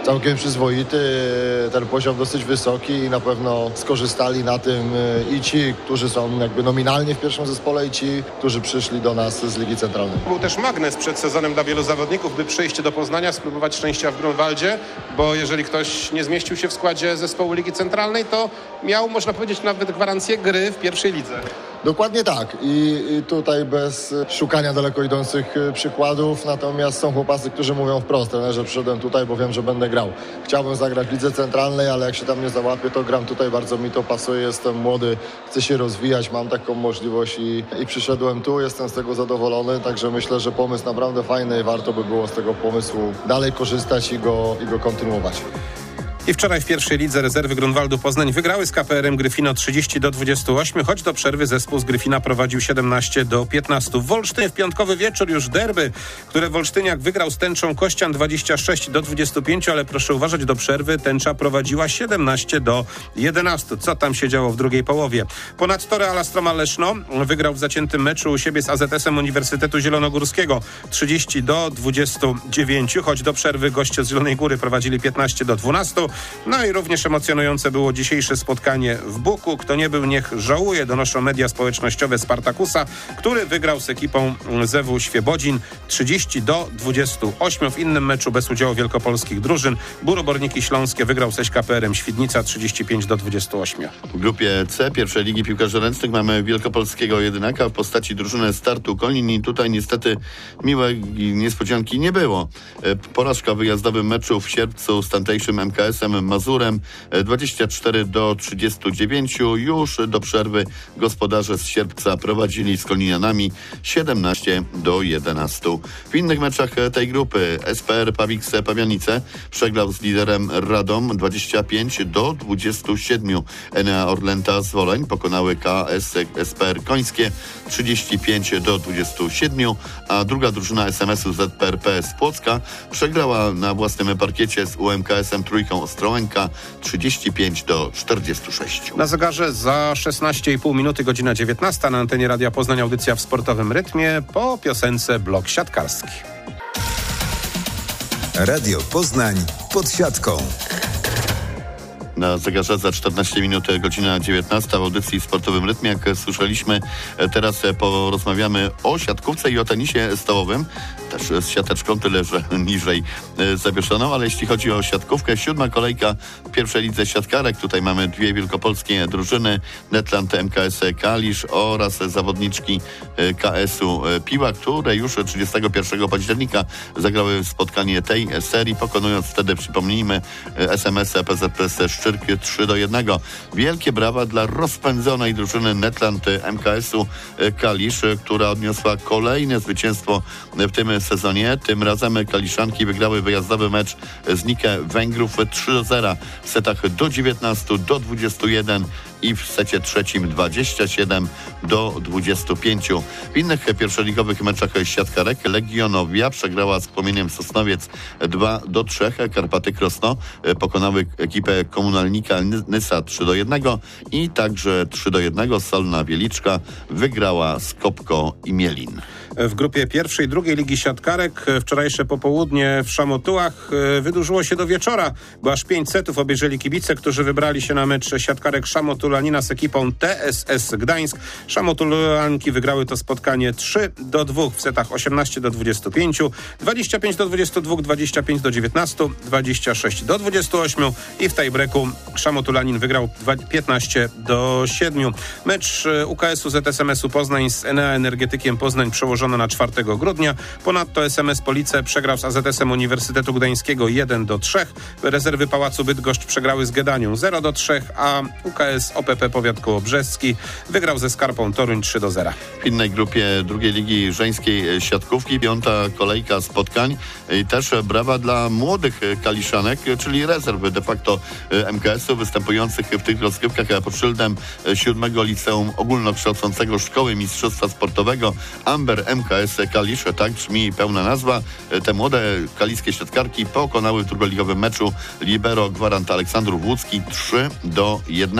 całkiem przyzwoity, ten poziom dosyć wysoki i na pewno skorzystali na tym i ci, którzy są jakby nominalnie w pierwszym zespole i ci, którzy przyszli do nas z Ligi Centralnej. Był też magnes przed sezonem dla wielu zawodników, by przyjść do Poznania, spróbować szczęścia w Grunwaldzie, bo jeżeli ktoś nie zmieścił się w składzie zespołu Ligi Centralnej, to miał, można powiedzieć, nawet gwarancję gry w pierwszej lidze. Dokładnie tak I, i tutaj bez szukania daleko idących przykładów, natomiast są chłopacy, którzy mówią wprost, że przyszedłem tutaj, bo wiem, że będę grał. Chciałbym zagrać w Lidze Centralnej, ale jak się tam nie załapię, to gram tutaj, bardzo mi to pasuje, jestem młody, chcę się rozwijać, mam taką możliwość i, i przyszedłem tu, jestem z tego zadowolony, także myślę, że pomysł naprawdę fajny i warto by było z tego pomysłu dalej korzystać i go, i go kontynuować. I wczoraj w pierwszej lidze rezerwy Grunwaldu Poznań wygrały z K P R em Gryfino trzydzieści do dwudziestu ośmiu, choć do przerwy zespół z Gryfina prowadził siedemnaście do piętnastu. Wolsztyn w piątkowy wieczór już derby, które Wolsztyniak wygrał z Tęczą Kościan dwadzieścia sześć do dwudziestu pięciu, ale proszę uważać, do przerwy Tęcza prowadziła siedemnaście do jedenastu. Co tam się działo w drugiej połowie? Ponadto Real Astroma Leszno wygrał w zaciętym meczu u siebie z A Z S-em Uniwersytetu Zielonogórskiego trzydzieści do dwudziestu dziewięciu, choć do przerwy goście z Zielonej Góry prowadzili piętnaście do dwunastu. No i również emocjonujące było dzisiejsze spotkanie w Buku. Kto nie był, niech żałuje, donoszą media społecznościowe Spartakusa, który wygrał z ekipą Z W Świebodzin trzydzieści do dwudziestu ośmiu. W innym meczu bez udziału wielkopolskich drużyn Buroborniki Śląskie wygrał z K P R em Świdnica trzydzieści pięć do dwudziestu ośmiu. W grupie C pierwszej Ligi Piłkarzy Ręcznych mamy wielkopolskiego jedynaka w postaci drużyny Startu Kolin i tutaj niestety miłej niespodzianki nie było. Porażka w wyjazdowym meczu w sierpcu z tamtejszym M K S-em Mazurem dwadzieścia cztery do trzydziestu dziewięciu. Już do przerwy gospodarze z Sierpca prowadzili z Kolinianami siedemnaście do jedenastu. W innych meczach tej grupy S P R Pawikse Pawianice przegrał z liderem Radom dwadzieścia pięć do dwudziestu siedmiu. Enea Orlęta z Woleń pokonały K S S P R Końskie trzydzieści pięć do dwudziestu siedmiu, a druga drużyna S M S-u Z P R P z Płocka przegrała na własnym parkiecie z U M K S-em Trójką Ostrołęka trzydzieści pięć do czterdziestu sześciu. Na zegarze za szesnaście i pół minuty, godzina dziewiętnasta, na antenie Radia Poznań audycja w sportowym rytmie po piosence Blok Siatkarski. Radio Poznań pod siatką. Na zegarze za czternaście minut, godzina dziewiętnasta w audycji w sportowym rytmie. Jak słyszeliśmy, teraz porozmawiamy o siatkówce i o tenisie stołowym. Też z siateczką, tyle że niżej zawieszoną, ale jeśli chodzi o siatkówkę, siódma kolejka w pierwszej lidze siatkarek. Tutaj mamy dwie wielkopolskie drużyny, Netland M K S Kalisz oraz zawodniczki K S-u Piła, które już trzydziestego pierwszego października zagrały spotkanie tej serii, pokonując wtedy, przypomnijmy, S M S P Z P S Szczyrk trzy do jednego. Wielkie brawa dla rozpędzonej drużyny Netland M K S-u Kalisz, która odniosła kolejne zwycięstwo w tym sezonie. Tym razem Kaliszanki wygrały wyjazdowy mecz z Nikę Węgrów trzy do zera w setach do dziewiętnastu do dwudziestu jeden i w secie trzecim dwadzieścia siedem do dwudziestu pięciu. W innych pierwszoligowych meczach siatkarek Legionowia przegrała z Płomieniem Sosnowiec dwa do trzech. Karpaty Krosno pokonały ekipę Komunalnika Nysa trzy do jednego i także trzy do jednego Solna Wieliczka wygrała z Kopko i Mielin. W grupie pierwszej, drugiej Ligi Siatkarek wczorajsze popołudnie w Szamotułach wydłużyło się do wieczora, bo aż pięć setów obejrzeli kibice, którzy wybrali się na mecz siatkarek Szamotulanina z ekipą T S S Gdańsk. Szamotulanki wygrały to spotkanie trzy do dwóch w setach osiemnaście do dwudziestu pięciu, dwadzieścia pięć do dwudziestu dwóch, dwadzieścia pięć do dziewiętnastu, dwadzieścia sześć do dwudziestu ośmiu i w tiebreaku Szamotulanin wygrał piętnaście do siedmiu. Mecz U K S-u Z S M S-u Poznań z Enea Energetykiem Poznań przełożono na czwartego grudnia. Ponadto S M S Police przegrał z A Z S-em Uniwersytetu Gdańskiego jeden do trzech. Rezerwy Pałacu Bydgoszcz przegrały z Gedanią zero do trzech, a U K S O P P Powiat Kołobrzeski wygrał ze Skarpą Toruń trzy do zera. W innej grupie drugiej Ligi Żeńskiej Siatkówki, piąta kolejka spotkań i też brawa dla młodych kaliszanek, czyli rezerwy de facto M K S-u występujących w tych rozgrywkach pod szyldem siódmego Liceum Ogólnokształcącego Szkoły Mistrzostwa Sportowego Amber M K S Kalisz, tak brzmi pełna nazwa. Te młode kaliskie siatkarki pokonały w drugoligowym meczu libero Gwarant Aleksandrów Łódzki trzy do jednego.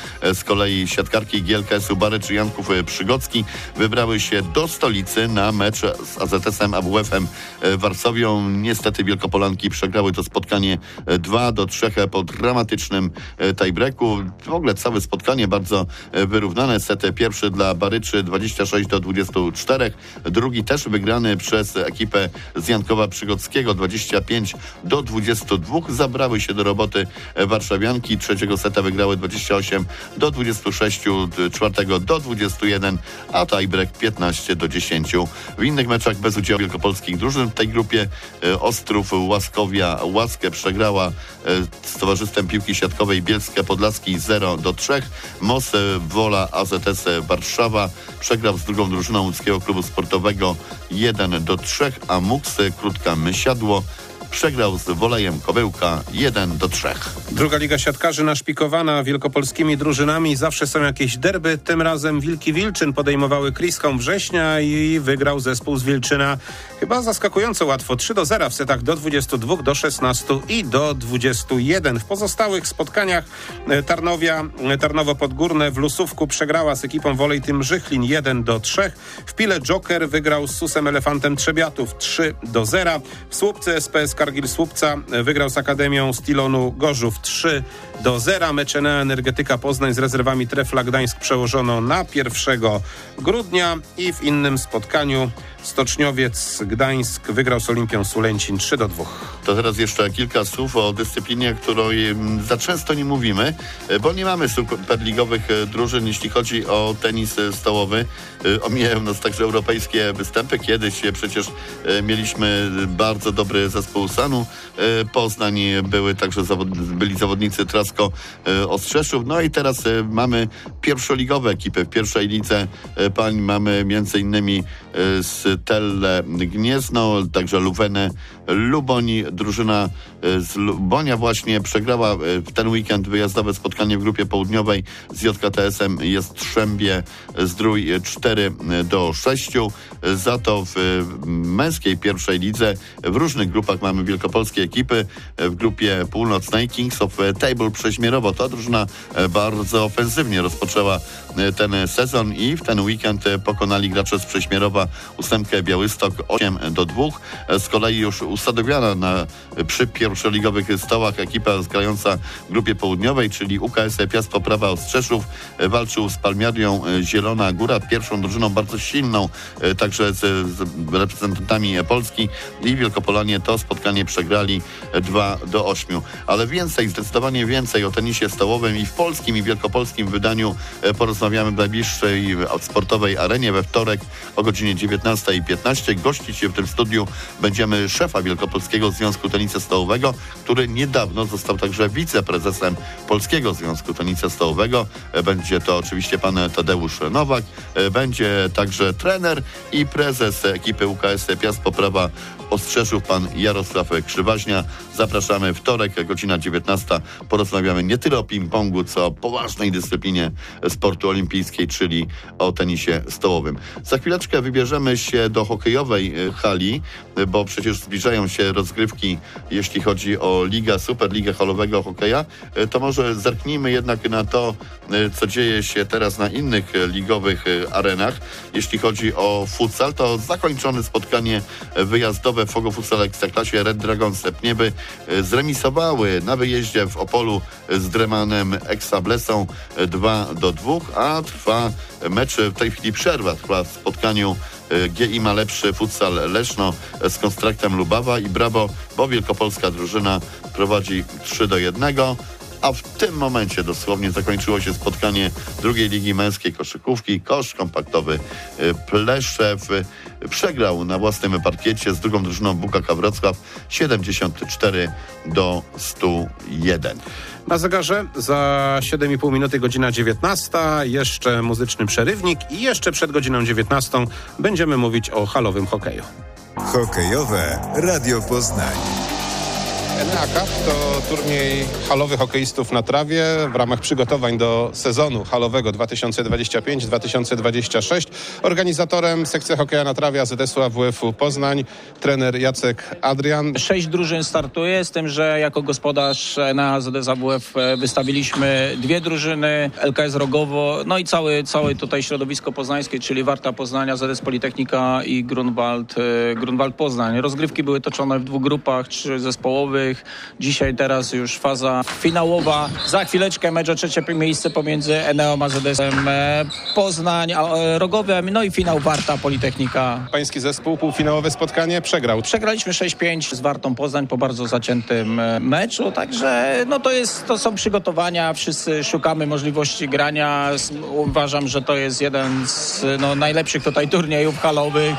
Z kolei siatkarki G L K S-u Barycz Janków Przygocki wybrały się do stolicy na mecz z A Z S-em A W F-em Warsowią. Niestety Wielkopolanki przegrały to spotkanie dwa do trzech po dramatycznym tiebreaku. W ogóle całe spotkanie bardzo wyrównane. Set pierwszy dla Baryczy dwadzieścia sześć do dwudziestu czterech. Drugi też wygrany przez ekipę z Jankowa Przygockiego dwadzieścia pięć do dwudziestu dwóch. Zabrały się do roboty warszawianki. Trzeciego seta wygrały dwadzieścia osiem do dwudziestu sześciu, czwartego do dwudziestu jeden, a tiebreak piętnaście do dziesięciu. W innych meczach bez udziału wielkopolskich drużyn w tej grupie Ostrów Łaskowia Łaskę przegrała z Towarzystwem Piłki Siatkowej Bielskie Podlaski zero do trzech. Mos Wola A Z S Warszawa przegrał z drugą drużyną łódzkiego klubu sportowego jeden do trzech, a Muks Krótka Mysiadło przegrał z Wolejem Kobyłka jeden do trzech. Druga liga siatkarzy naszpikowana wielkopolskimi drużynami. Zawsze są jakieś derby. Tym razem Wilki Wilczyn podejmowały Kriską Września i wygrał zespół z Wilczyna chyba zaskakująco łatwo. trzy do zera w setach do dwudziestu dwóch, do szesnastu i do dwudziestu jeden. W pozostałych spotkaniach Tarnowia, Tarnowo Podgórne w Lusówku przegrała z ekipą Wolej Tym Żychlin jeden do trzech. W Pile Joker wygrał z Susem Elefantem Trzebiatów trzy do zera. W Słupcy S P S Kargil Słupca wygrał z Akademią Stilonu Gorzów trzy do zera. Mecz Enea Energetyka Poznań z rezerwami Trefla Gdańsk przełożono na pierwszego grudnia i w innym spotkaniu Stoczniowiec Gdańsk wygrał z Olimpią Sulęcin trzy do dwóch. To teraz jeszcze kilka słów o dyscyplinie, której za często nie mówimy, bo nie mamy superligowych drużyn, jeśli chodzi o tenis stołowy. Omijają nas także europejskie występy. Kiedyś przecież mieliśmy bardzo dobry zespół Sanu Poznań, były także zawod- byli zawodnicy Trasko Ostrzeszów. No i teraz mamy pierwszoligowe ekipy. W pierwszej lidze pań mamy między innymi z Telle Gniezno, także Luwenę Luboń. Drużyna z Lubonia właśnie przegrała w ten weekend wyjazdowe spotkanie w grupie południowej z J K T S-em Jastrzębie Zdrój cztery do sześciu. Za to w męskiej pierwszej lidze w różnych grupach mamy wielkopolskie ekipy. W grupie północnej Kings of Table Prześmierowo. Ta drużyna bardzo ofensywnie rozpoczęła ten sezon i w ten weekend pokonali gracze z Prześmierowa ósemkę Białystok osiem do dwóch. Z kolei już usadowiona na, przy pierwszoligowych stołach ekipa grająca w grupie południowej, czyli U K S Piast Poprawa Ostrzeszów, walczył z Palmiarią Zielona Góra, pierwszą drużyną bardzo silną, także z, z reprezentantami Polski, i Wielkopolanie to spotkanie przegrali dwa do ośmiu. Ale więcej, zdecydowanie więcej o tenisie stołowym i w polskim i wielkopolskim wydaniu porozmawiamy w najbliższej sportowej arenie we wtorek o godzinie dziewiętnasta piętnaście. Gościć się w tym studiu będziemy szefa Wielkopolskiego Związku Tenisa Stołowego, który niedawno został także wiceprezesem Polskiego Związku Tenisa Stołowego. Będzie to oczywiście pan Tadeusz Nowak. Będzie także trener i prezes ekipy U K S Piast Poprawa Ostrzeszów, pan Jarosław Krzywaźnia. Zapraszamy wtorek, godzina dziewiętnasta. Porozmawiamy nie tyle o ping-pongu, co o poważnej dyscyplinie sportu olimpijskiej, czyli o tenisie stołowym. Za chwileczkę wybierzemy się do hokejowej hali, bo przecież zbliżają się rozgrywki, jeśli chodzi o Ligę, Superligę halowego hokeja. To może zerknijmy jednak na to, co dzieje się teraz na innych ligowych arenach. Jeśli chodzi o futsal, to zakończone spotkanie wyjazdowe w Fogo Futsal Ekstraklasie Red Dragons Pnieby zremisowały na wyjeździe w Opolu z Dremanem Eksablesą dwa do dwóch, a trwa mecz, w tej chwili przerwa trwa w spotkaniu G I ma lepszy futsal Leszno z Konstraktem Lubawa i brawo, bo wielkopolska drużyna prowadzi trzy do jednego. A w tym momencie dosłownie zakończyło się spotkanie drugiej ligi męskiej koszykówki. Kosz kompaktowy Pleszew przegrał na własnym parkiecie z drugą drużyną W K K Wrocław siedemdziesiąt cztery do stu jeden. Na zegarze za siedem i pół minuty godzina dziewiętnasta, jeszcze muzyczny przerywnik i jeszcze przed godziną dziewiętnastą będziemy mówić o halowym hokeju. Hokejowe Radio Poznań. Enea Cup to turniej halowy hokeistów na trawie w ramach przygotowań do sezonu halowego dwa tysiące dwudziestego piątego dwa tysiące dwudziestego szóstego. Organizatorem sekcja hokeja na trawie A Z S u A W F-u Poznań, trener Jacek Adrian. Sześć drużyn startuje, z tym, że jako gospodarz na A Z S A W F wystawiliśmy dwie drużyny, L K S Rogowo, no i cały, cały tutaj środowisko poznańskie, czyli Warta Poznań, A Z S Politechnika i Grunwald, Grunwald Poznań. Rozgrywki były toczone w dwóch grupach, trzy zespołowych. Dzisiaj teraz już faza finałowa. Za chwileczkę mecz o trzecie miejsce pomiędzy Eneą a Z S-em Poznań, Rogowem, no i finał Warta Politechnika. Pański zespół półfinałowe spotkanie przegrał. Przegraliśmy sześć pięć z Wartą Poznań po bardzo zaciętym meczu, także no to jest, to są przygotowania, wszyscy szukamy możliwości grania. Uważam, że to jest jeden z no, najlepszych tutaj turniejów halowych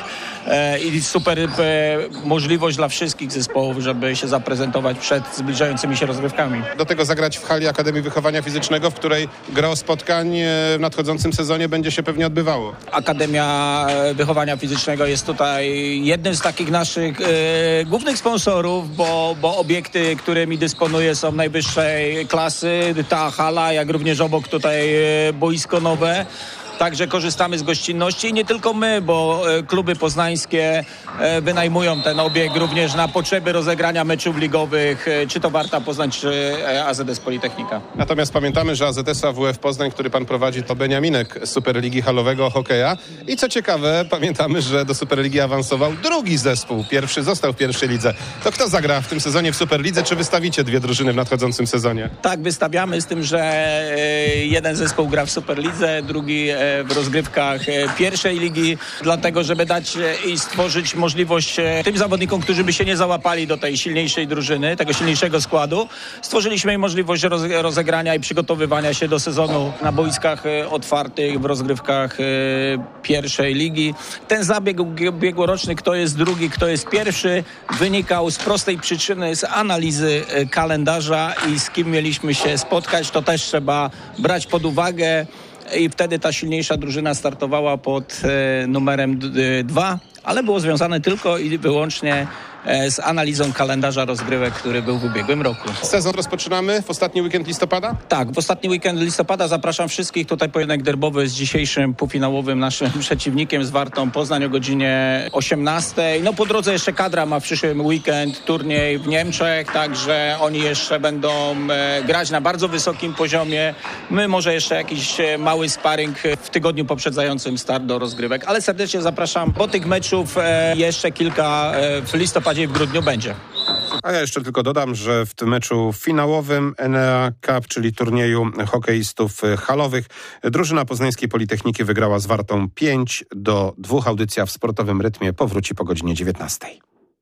i super możliwość dla wszystkich zespołów, żeby się zaprezentować przed zbliżającymi się rozgrywkami. Do tego zagrać w hali Akademii Wychowania Fizycznego, w której gro spotkań w nadchodzącym sezonie będzie się pewnie odbywało. Akademia Wychowania Fizycznego jest tutaj jednym z takich naszych e, głównych sponsorów, bo, bo obiekty, którymi dysponuję, są najwyższej klasy. Ta hala, jak również obok tutaj e, boisko nowe. Także korzystamy z gościnności i nie tylko my, bo kluby poznańskie wynajmują ten obiekt również na potrzeby rozegrania meczów ligowych, czy to Warta Poznań, czy A Z S Politechnika. Natomiast pamiętamy, że A Z S A W F Poznań, który pan prowadzi, to Beniaminek Superligi Halowego Hokeja. I co ciekawe, pamiętamy, że do Superligi awansował drugi zespół. Pierwszy został w pierwszej lidze. To kto zagra w tym sezonie w Superlidze, czy wystawicie dwie drużyny w nadchodzącym sezonie? Tak, wystawiamy, z tym, że jeden zespół gra w Superlidze, drugi w rozgrywkach pierwszej ligi, dlatego żeby dać i stworzyć możliwość tym zawodnikom, którzy by się nie załapali do tej silniejszej drużyny, tego silniejszego składu, stworzyliśmy im możliwość rozegrania i przygotowywania się do sezonu na boiskach otwartych, w rozgrywkach pierwszej ligi. Ten zabieg ubiegłoroczny, kto jest drugi, kto jest pierwszy, wynikał z prostej przyczyny, z analizy kalendarza i z kim mieliśmy się spotkać. To też trzeba brać pod uwagę. I wtedy ta silniejsza drużyna startowała pod e, numerem dwa, ale było związane tylko i wyłącznie e, z analizą kalendarza rozgrywek, który był w ubiegłym roku. Sezon rozpoczynamy w ostatni weekend listopada? Tak, w ostatni weekend listopada zapraszam wszystkich. Tutaj pojedynek derbowy z dzisiejszym półfinałowym naszym przeciwnikiem, z Wartą Poznań o godzinie osiemnastej. No po drodze jeszcze kadra ma w przyszłym weekend turniej w Niemczech, także oni jeszcze będą e, grać na bardzo wysokim poziomie. My może jeszcze jakiś e, mały sparring w tygodniu poprzedzającym start do rozgrywek, ale serdecznie zapraszam, bo tych meczów e, jeszcze kilka e, w listopadzie i w grudniu będzie. A ja jeszcze tylko dodam, że w tym meczu finałowym Enea Cup, czyli turnieju hokeistów halowych, drużyna Poznańskiej Politechniki wygrała z Wartą pięć do dwóch. Audycja w sportowym rytmie powróci po godzinie dziewiętnastej.